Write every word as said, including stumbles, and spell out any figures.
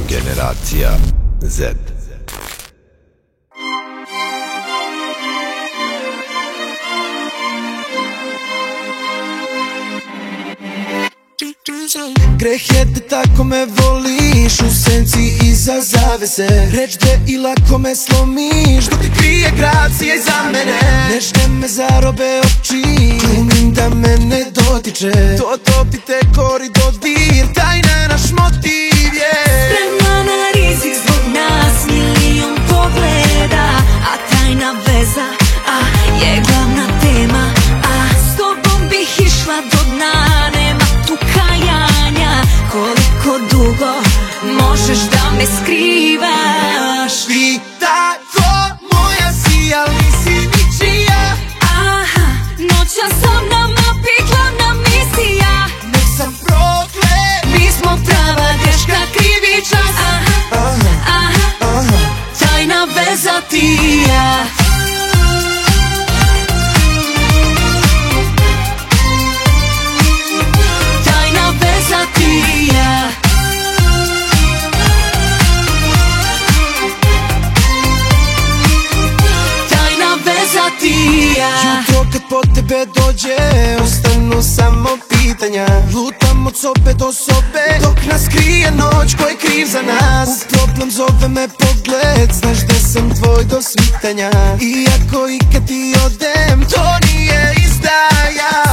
Generacija Z. Greh je da tako me voliš, u senci iza zavese. Reč de i lako me slomiš, dok ti krije gracija iza mene. Nežne me zarobe oči, glumim da me ne dotiče. To topi te koridor dir, tajna naš motiv je. Spremna na rizik zbog nas, milion pogleda, a tajna veza, a je glavna tema. A s tobom bih išla do dna, nema tu kajanja. Koliko dugo možeš da me skrivaš? Ti tako moja si, al nisi ničija. Aha, noća sam na mapi, glavna misija. Nek sam proklet, Mi smo prava greška, krivi čas. Aha, aha, aha. tajna veza ti i ja. Tajna veza ti i ja. Tajna veza ti i ja. Jutro kad po tebe dođe, ostanu samo pitanja. Lutam od sobe do sobe, dok nas krije noć, ko je kriv za nas? U problem zove me pogled, znaš da sam tvoj do svitanja. Iako i kad ti odem, to nije izdaja.